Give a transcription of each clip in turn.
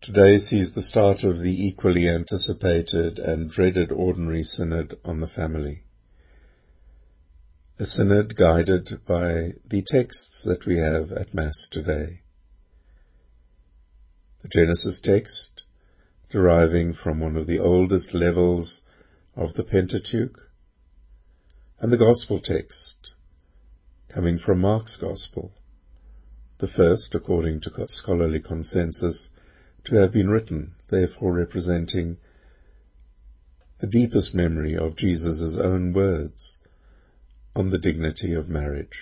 Today sees the start of the equally anticipated and dreaded Ordinary Synod on the Family. A synod guided by the texts that we have at Mass today. The Genesis text, deriving from one of the oldest levels of the Pentateuch, and the Gospel text, coming from Mark's Gospel, the first, according to scholarly consensus, to have been written, therefore representing the deepest memory of Jesus' own words on the dignity of marriage.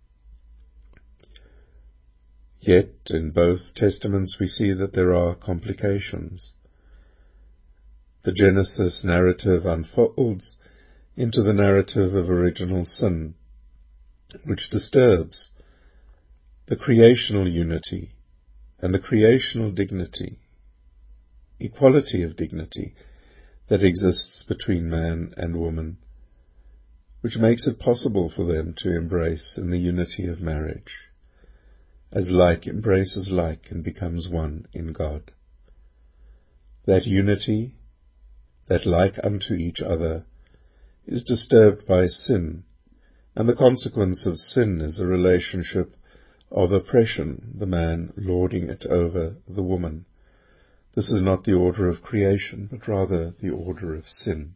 Yet, in both testaments we see that there are complications. The Genesis narrative unfolds into the narrative of original sin, which disturbs the creational unity and the creational dignity, equality of dignity that exists between man and woman, which makes it possible for them to embrace in the unity of marriage, as like embraces like and becomes one in God. That unity, that like unto each other, is disturbed by sin, and the consequence of sin is a relationship of oppression, the man lording it over the woman. This is not the order of creation, but rather the order of sin.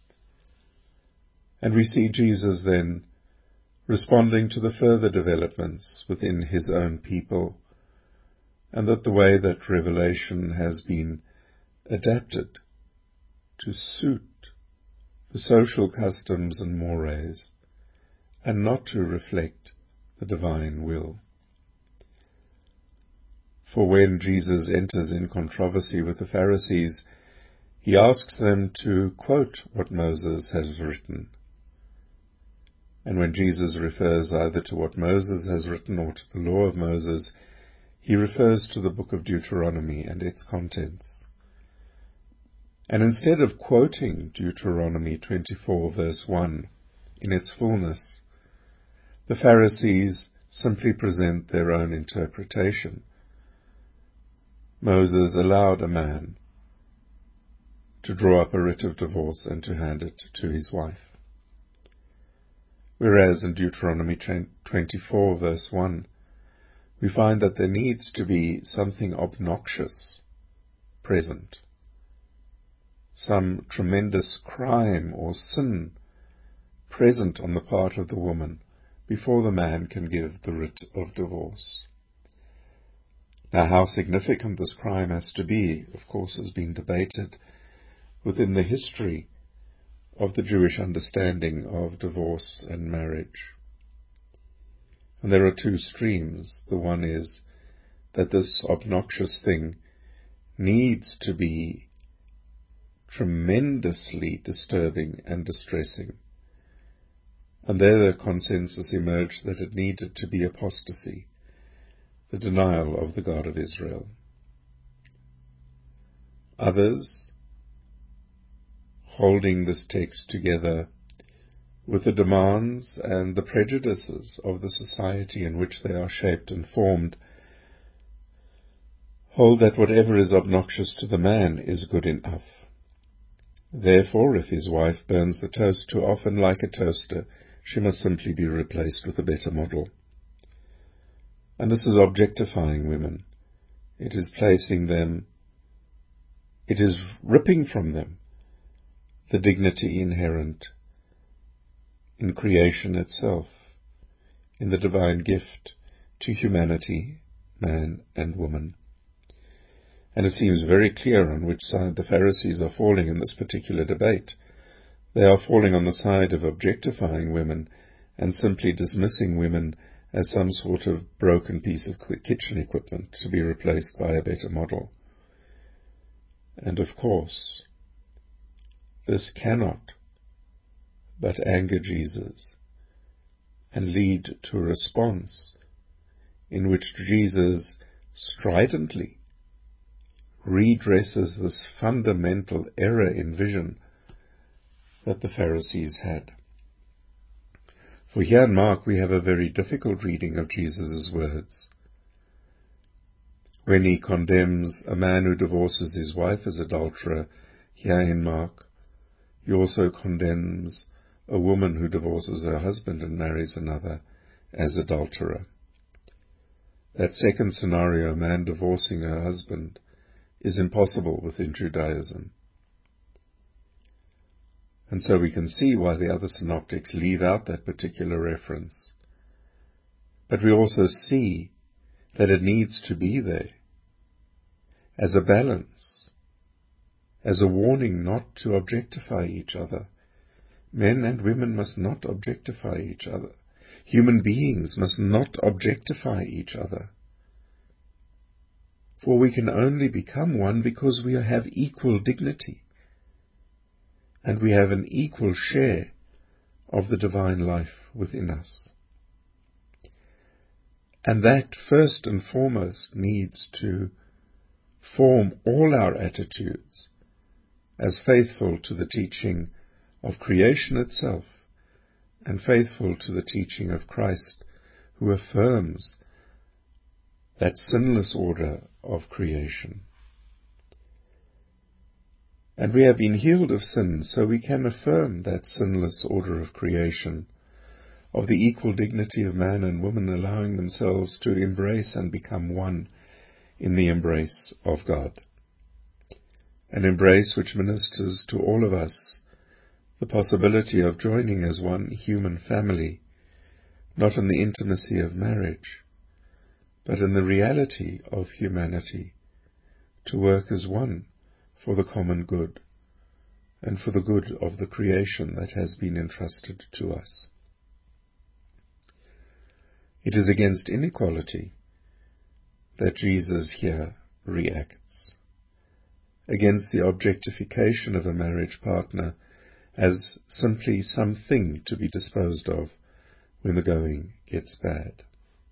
And we see Jesus then responding to the further developments within his own people, and that the way that revelation has been adapted to suit the social customs and mores, and not to reflect the divine will. For when Jesus enters in controversy with the Pharisees, he asks them to quote what Moses has written. And when Jesus refers either to what Moses has written or to the law of Moses, he refers to the book of Deuteronomy and its contents. And instead of quoting Deuteronomy 24 verse 1 in its fullness, the Pharisees simply present their own interpretation. Moses allowed a man to draw up a writ of divorce and to hand it to his wife. Whereas in Deuteronomy 24 verse 1, we find that there needs to be something obnoxious present, some tremendous crime or sin present on the part of the woman before the man can give the writ of divorce. Now, how significant this crime has to be, of course, has been debated within the history of the Jewish understanding of divorce and marriage. And there are two streams. The one is that this obnoxious thing needs to be tremendously disturbing and distressing. And there the consensus emerged that it needed to be apostasy, the denial of the God of Israel. Others, holding this text together with the demands and the prejudices of the society in which they are shaped and formed, hold that whatever is obnoxious to the man is good enough. Therefore, if his wife burns the toast too often like a toaster, she must simply be replaced with a better model. And this is objectifying women. It is placing them, it is ripping from them the dignity inherent in creation itself, in the divine gift to humanity, man and woman. And it seems very clear on which side the Pharisees are falling in this particular debate. They are falling on the side of objectifying women and simply dismissing women as some sort of broken piece of kitchen equipment to be replaced by a better model. And of course, this cannot but anger Jesus and lead to a response in which Jesus stridently redresses this fundamental error in vision that the Pharisees had. For here in Mark we have a very difficult reading of Jesus' words. when he condemns a man who divorces his wife as adulterer here in Mark, he also condemns a woman who divorces her husband and marries another as adulterer. That second scenario, a man divorcing her husband, is impossible within Judaism. And so we can see why the other synoptics leave out that particular reference. But we also see that it needs to be there as a balance, as a warning not to objectify each other. Men and women must not objectify each other. Human beings must not objectify each other. For we can only become one because we have equal dignity, and we have an equal share of the divine life within us. And that first and foremost needs to form all our attitudes as faithful to the teaching of creation itself and faithful to the teaching of Christ, who affirms that sinless order of creation. And we have been healed of sin, so we can affirm that sinless order of creation, of the equal dignity of man and woman allowing themselves to embrace and become one in the embrace of God. An embrace which ministers to all of us the possibility of joining as one human family, not in the intimacy of marriage, but in the reality of humanity, to work as one for the common good and for the good of the creation that has been entrusted to us. It is against inequality that Jesus here reacts, against the objectification of a marriage partner as simply something to be disposed of when the going gets bad.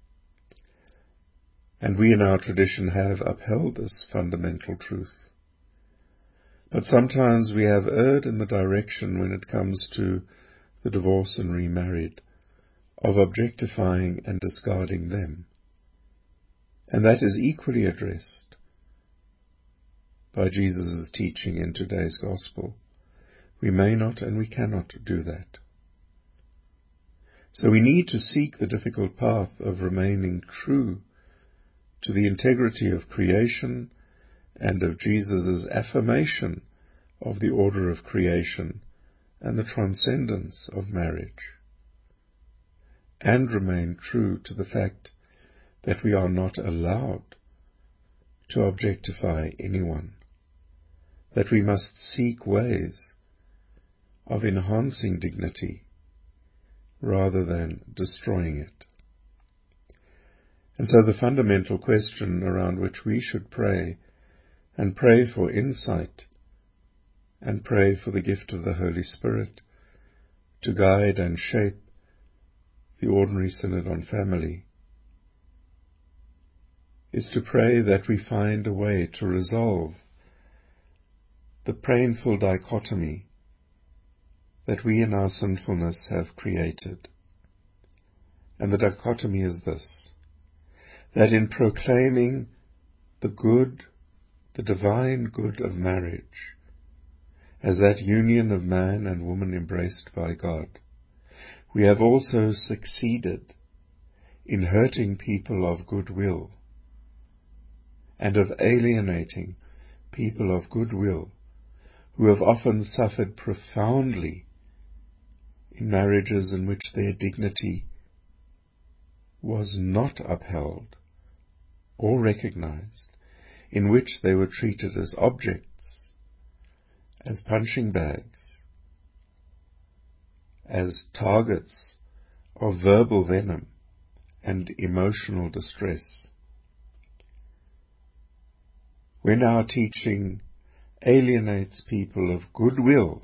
And we in our tradition have upheld this fundamental truth. But sometimes we have erred in the direction, when it comes to the divorced and remarried, of objectifying and discarding them. And that is equally addressed by Jesus' teaching in today's Gospel. We may not and we cannot do that. So we need to seek the difficult path of remaining true to the integrity of creation and of Jesus' affirmation of the order of creation and the transcendence of marriage, and remain true to the fact that we are not allowed to objectify anyone, that we must seek ways of enhancing dignity rather than destroying it. And so the fundamental question around which we should pray, and pray for insight, and pray for the gift of the Holy Spirit to guide and shape the ordinary Synod on Family, is to pray that we find a way to resolve the painful dichotomy that we in our sinfulness have created. And the dichotomy is this, that in proclaiming the good, the divine good of marriage, as that union of man and woman embraced by God, we have also succeeded in hurting people of goodwill and of alienating people of goodwill who have often suffered profoundly in marriages in which their dignity was not upheld or recognized, in which they were treated as objects, as punching bags, as targets of verbal venom and emotional distress. When our teaching alienates people of goodwill,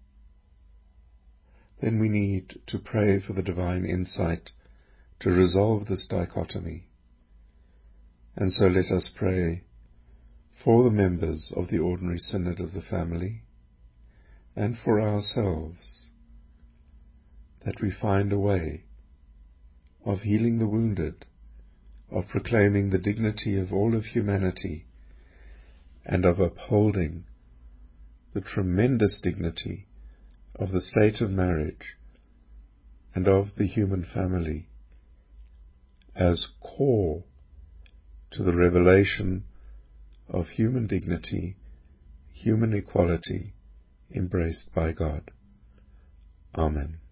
then we need to pray for the divine insight to resolve this dichotomy. And so let us pray for the members of the ordinary Synod of the family and for ourselves, that we find a way of healing the wounded of proclaiming the dignity of all of humanity and of upholding the tremendous dignity of the state of marriage and of the human family as core to the revelation of human dignity, human equality embraced by God. Amen.